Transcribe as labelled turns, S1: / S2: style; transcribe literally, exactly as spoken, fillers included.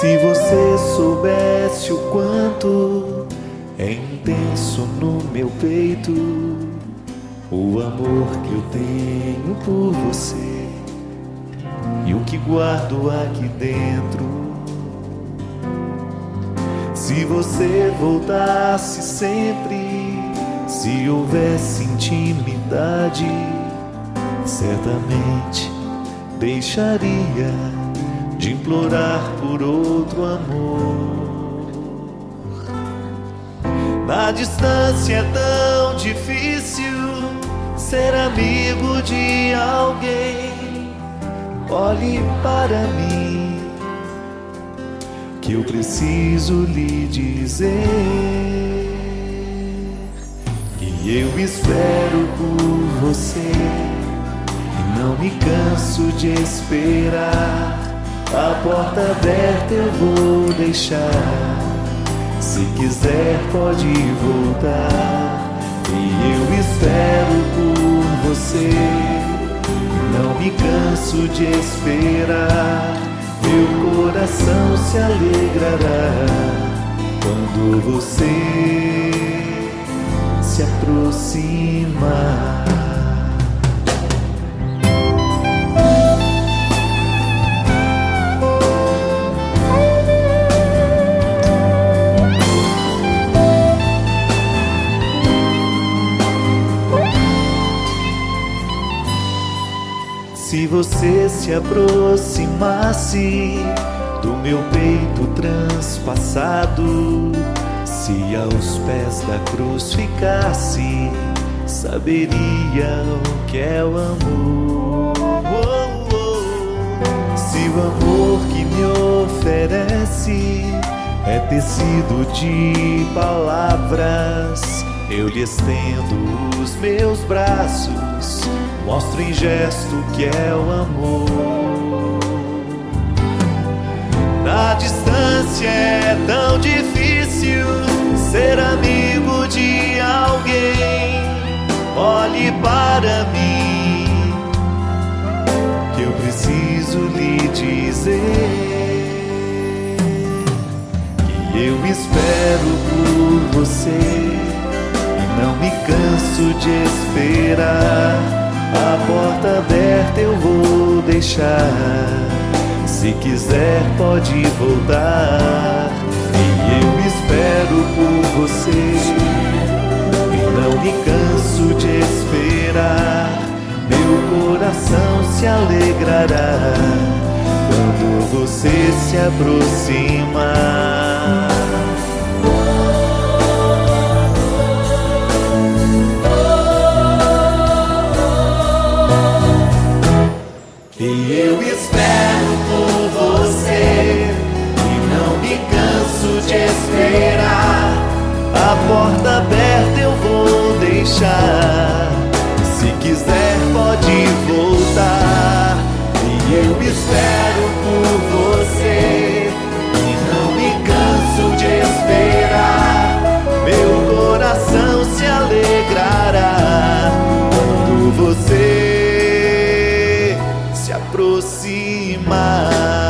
S1: Se você soubesse o quanto é intenso no meu peito o amor que eu tenho por você e o que guardo aqui dentro. Se você voltasse sempre, se houvesse intimidade, certamente deixaria de implorar por outro amor. Na distância é tão difícil ser amigo de alguém. Olhe para mim, que eu preciso lhe dizer que eu espero por você e não me canso de esperar. A porta aberta eu vou deixar, se quiser pode voltar. E eu espero por você, não me canso de esperar. Meu coração se alegrará quando você se aproximar. Se você se aproximasse do meu peito transpassado, se aos pés da cruz ficasse, saberia o que é o amor. Oh, oh. Se o amor que me oferece é tecido de palavras, eu lhe estendo os meus braços, mostro em gesto que é o amor. Na distância é tão difícil ser amigo de alguém. Olhe para mim, que eu preciso lhe dizer que eu espero por você e não me canso de esperar. A porta aberta eu vou deixar, se quiser pode voltar. E eu espero por você e não me canso de esperar. Meu coração se alegrará quando você se aproximar. E eu espero por você e não me canso de esperar. A porta aberta eu vou deixar, se quiser pode voltar. E eu espero por você e não me canso de esperar. Meu coração se alegrará quando você se aproximar.